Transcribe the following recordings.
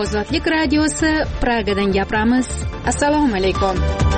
Ozodlik radiosi Pragadan gapiramiz. Assalomu alaykum.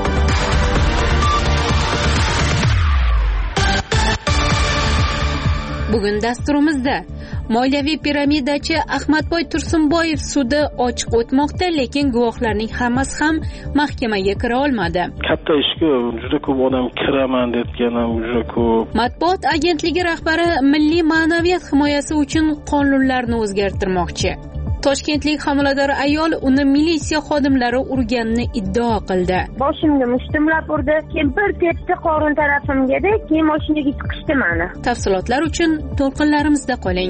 Bugun dasturimizda moliyaviy piramidachi Ahmadboy Tursunboyev sudi ochiq o'tmoqda, lekin guvohlarning hammasi ham mahkamaga kira olmadi. Katta ishga juda ko'p odam kiraman debgan ham juda ko'p. Matbuot agentligi rahbari milliy ma'naviyat himoyasi uchun qonunlarni o'zgartirmoqchi. Toshkentlik homilador ayol uni militsiya xodimlari urganini iddao qildi. Boshimga mushtumlab urdi, kempir tepdi qorin tarafimga-da, keyin mashinaga chiqishdi meni. Tafsilotlar uchun to'lqinlarimizda qoling.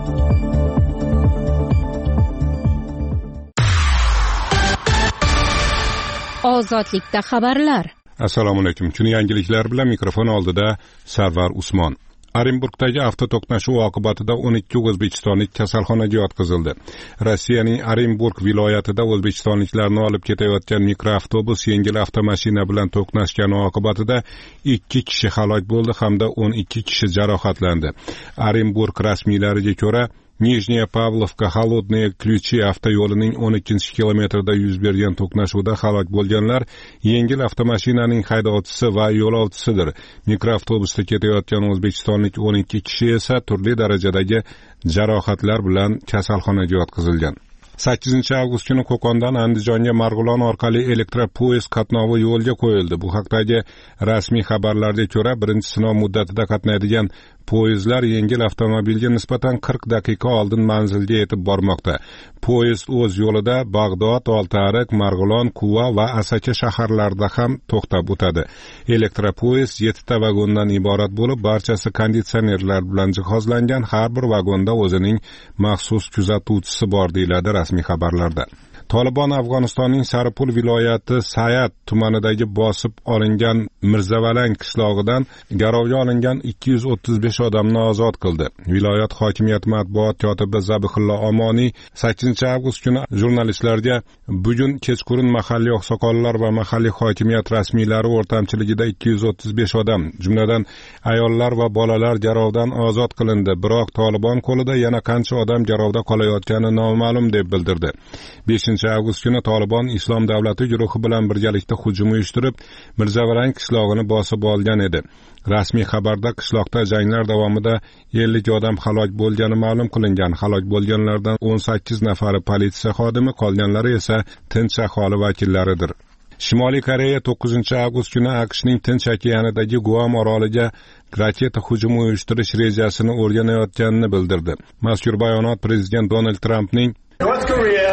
Ozodlikda xabarlar. Assalomu alaykum. Kuni yangiliklar bilan mikrofon oldida Sarvar Usmon. Orenburgdagi avtoto'qnashuv oqibatida 12 o'zbekistonlik kasalxonaga yotqizildi. Rossiyaning Orenburg viloyatida o'zbekistonliklarni olib ketayotgan mikroavtobus yengil avtomashina bilan to'qnashgani oqibatida 2 kishi halok bo'ldi hamda 12 kishi jarohatlandi. Orenburg rasmiylariga ko'ra, Nijniya Pavlovka-Холодные Ключи avtoyo'lining 12-kilometrida yuz bergan to'qnashuvda halok bo'lganlar yengil avtomashinaning haydovchisi va yo'lovchisidir. Mikroavtobusda ketayotgan o'zbekistonlik 12 kishi esa turli darajadagi jarohatlar bilan kasalxonaga yotqizilgan. 8-avgust kuni Qo'qondan Andijonga Marg'ilon orqali elektropoyezd qatnovi yo'lga qo'yildi. Bu haqdagi rasmiy xabarlarga ko'ra, birinchi sinov muddatida qatnaydigan poyezdlar yengil avtomobilga nisbatan 40 daqiqa oldin manzilga yetib bormoqda. Poyezd o'z yo'lida Bag'dod, Oltiariq, Marg'ilon, Quva va Asaka shaharlarida ham to'xtab o'tadi. Elektropoyezd 7 ta vagondan iborat bo'lib, barchasi konditsionerlar bilan jihozlangan. Har bir vagonda o'zining maxsus kuzatuvchisi bor deyiladi rasmiy xabarlarda. Tolibon Afg'onistonning Saripul viloyati Sayat tumanidagi bosib olingan Mirzavalang qishlog'idan garovga olingan 235 odamni ozod qildi. Viloyat hokimiyati matbuot kotibi Zabihullo Omoniy 8-avgust kuni jurnalistlarga bugun kechqurun mahalliy oqsoqollar va mahalliy hokimiyat rasmiylari o'rtamchiligida 235 odam, jumladan ayollar va bolalar garovdan ozod qilindi. Biroq Tolibon qo'lida yana qancha odam garovda qolayotgani noma'lum deb bildirdi. 5-avgust kuni Tolibon Islom davlati guruhi bilan birgalikda hujum uyushtirib, Mirzavalang qishlog'ini bosib olgan edi. Rasmiy xabarda qishloqda janglar davomida 50 odam halok bo'lgani ma'lum qilingan. Halok bo'lganlardan 18 nafari politsiya xodimi, qolganlari esa tinch aholi vakillaridir. Shimoliy Koreya 9-avgust kuni AQShning Tinch okeanidagi Guam oroliga raketa hujumi uyushtirish rejasini o'rganayotganini bildirdi. Mazkur bayonot prezident Donald Trampning North Korea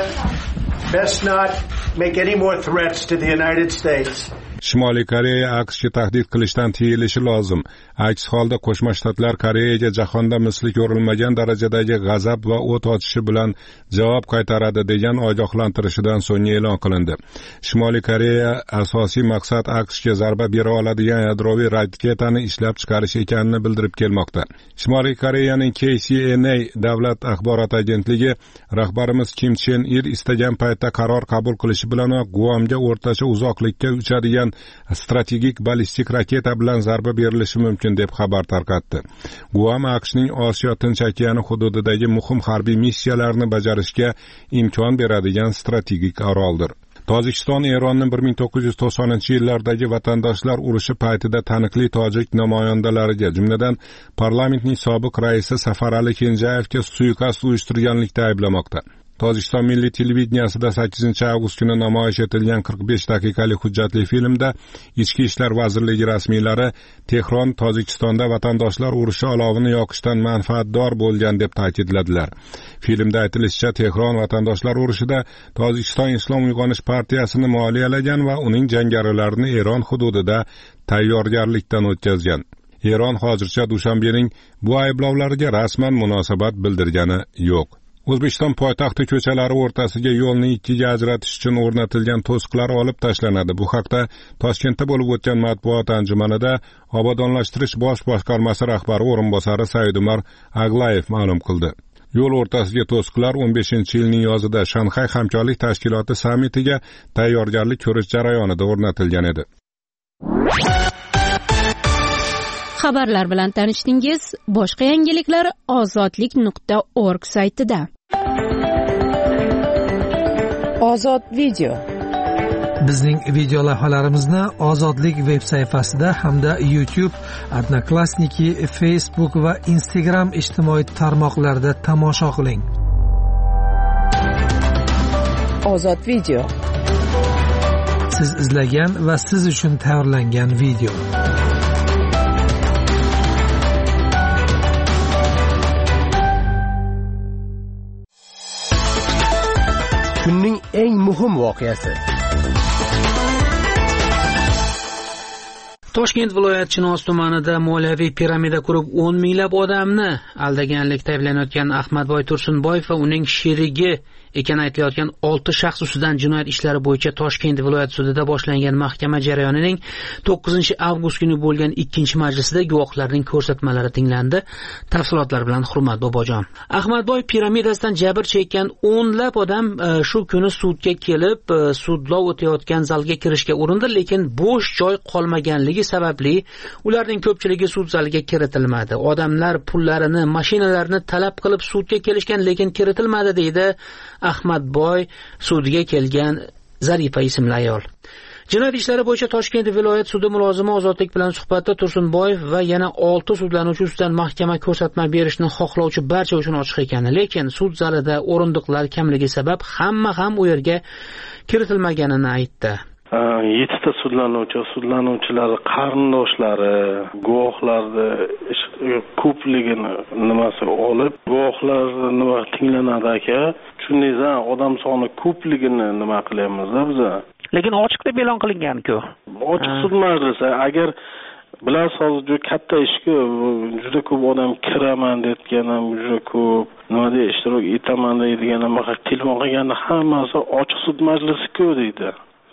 best not make any more threats to the United States. Shimoliy Koreya AQShga tahdid qilishdan tiyilishi lozim. Aks holda Qo'shma Shtatlar Koreyaga jahonda misli ko'rilmagan darajadagi g'azab va o't ochishi bilan javob qaytaradi degan ogohlantirishidan so'ng e'lon qilindi. Shimoliy Koreya asosiy maqsad AQShga zarba bera oladigan yadroviy raketani ishlab chiqarish ekanini bildirib kelmoqda. Shimoliy Koreyaning KCNA davlat axborot agentligi rahbarimiz Kim Chen Ir istagan paytda qaror qabul qilishi bilanoq Guamga o'rtacha uzoqlikka uchadigan strategik ballistik raketa bilan zarba berilishi mumkin deb xabar tarqatdi. Guam AQShning Osiyo Tinch okeani hududidagi muhim harbiy missiyalarni bajarishga imkon beradigan strategik oroldir. Tojikiston Eronning 1990-yillardagi vatandoshlar urushi paytida taniqli tojik namoyandalariga, jumladan parlamentning sobiq raisi Safarali Kenjayevga suiqasd uyushtirganlikda ayblamoqda. Tojikiston milliy televideniyasida 8-avgust kuni namoyish etilgan 45 daqiqalik hujjatli filmda Ichki ishlar vazirligi rasmiylari Tehron Tojikistonda vatandoshlar urushi olovini yoqishdan manfaatdor bo'lgan deb ta'kidladilar. Filmda aytilishicha, Tehron vatandoshlar urushida Tojikiston Islom uyg'onish partiyasini moliyalagan va uning jangarilarini Eron hududida tayyorgarlikdan o'tkazgan. Eron hozircha Dushanbening bu ayblovlariga rasman munosabat bildirgani yo'q. O'zbekiston poytaxti ko'chalari o'rtasiga yo'lni ikkiga ajratish uchun o'rnatilgan to'siqlar olib tashlanadi. Bu haqda Toshkentda bo'lib o'tgan matbuot anjumanida Obodonlashtirish bosh boshqarmasi rahbari o'rinbosari Saidumar Aglayev ma'lum qildi. Yo'l o'rtasiga to'siqlar 15-yilning yozida Shanxay hamkorlik tashkiloti sammitiga tayyorgarlik ko'rish jarayonida o'rnatilgan edi. Xabarlar bilan tanishdingiz. Boshqa yangiliklar ozodlik.org saytida. Ozod video. Bizning video lavhalarimizni Ozodlik veb sayfasida hamda YouTube, Odnoklassniki, Facebook va Instagram ijtimoiy tarmoqlarida tomosha qiling. Ozod video. Siz izlagan va siz uchun tayyorlangan video. Kunning eng muhim voqeasi. Toshkent viloyat Chinoz tumanida moliyaviy piramida qurib 10 minglab odamni aldaganlikda ayblanayotgan Ahmadboy Tursunboyev va uning sherigi ekani aytilayotgan 6 shaxs ustidan jinoyat ishlari bo'yicha Toshkent viloyat sudida boshlangan mahkama jarayonining 9-avgust kuni bo'lgan 2-majlisida guvohlarning ko'rsatmalari tinglandi. Tafsilotlar bilan Hurmat Bobojon. Ahmadboy piramidasidan jabr chekkan 10lab odam shu kuni sudga kelib, sudlov o'tayotgan zalga kirishga urindi, lekin bo'sh joy qolmaganligi sababli ularning ko'pchiligi sud zaliga kiritilmadi. Odamlar pullarini, mashinalarini talab qilib sudga kelishgan, lekin kiritilmadi deydi Ahmadboy sudga kelgan Zarifa ismli ayol. Jinoyat ishlari bo'yicha Toshkent viloyat sudi mulozimi Ozodlik bilan suhbatda Tursunboyev va yana 6 sudlanuvchi ustidan mahkama ko'rsatma berishni xohlovchi barcha uchun ochiq ekani, lekin sud zalida o'rindiqlar kamligi sabab hamma ham u yerga kiritilmaganini aytdi. 7 ta sudlanuvchilar qarindoshlari guvohlarni ko'pligini nimasi olib, guvohlarni nima tinglanadi aka. Shuningdek, odam soni ko'pligini nima qilyapmiz-da biz. Lekin ochiq deb e'lon qilingan-ku. Ochiq sud majlisi agar bilasiz, hozir juda katta ish-ku, juda ko'p odam kiraman deyotgan ham juda ko'p, nimada ishtirok etaman deydigan ham telefon qilganda hammasi ochiq sud majlisi-ku deydi.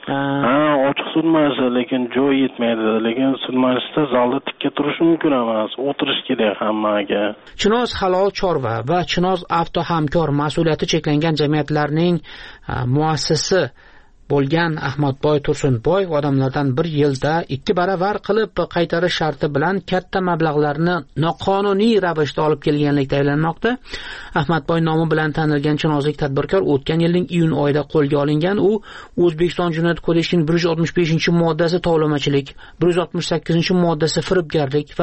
Ochiq sud majlisi, lekin joy yetmaydi, lekin sud majlisida zalda tikka turish mumkin emas, o'tirish kerak hammaga. Chinoz halol chorva va Chinoz avto hamkor mas'uliyati cheklangan jamiyatlarning muassisi bo'lgan Ahmadboy Tursunboyev odamlardan 1 yilda 2 baravar qilib qaytarish sharti bilan katta mablag'larni noqonuniy ravishda olib kelganlikda ayblanmoqda. Ahmadboy nomi bilan tanilgan chinozlik tadbirkor o'tgan yilning iyun oyida qo'lga olingan. U O'zbekiston Jinoyat kodeksining 165-moddasi tovlamachilik, 168-moddasi firibgarlik va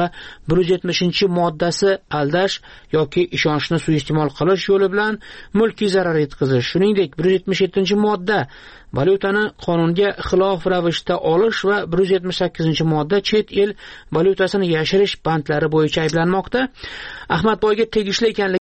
170-moddasi aldash yoki ishonchni suiiste'mol qilish yo'li bilan mulkiy zarar yetkazish, shuningdek 177-modda valyutani qonunga xilof ravishda olish va 178-modda chet el valyutasini yashirish bandlari bo'yicha ayblanmoqda. Ahmadboyga tegishli ekanligi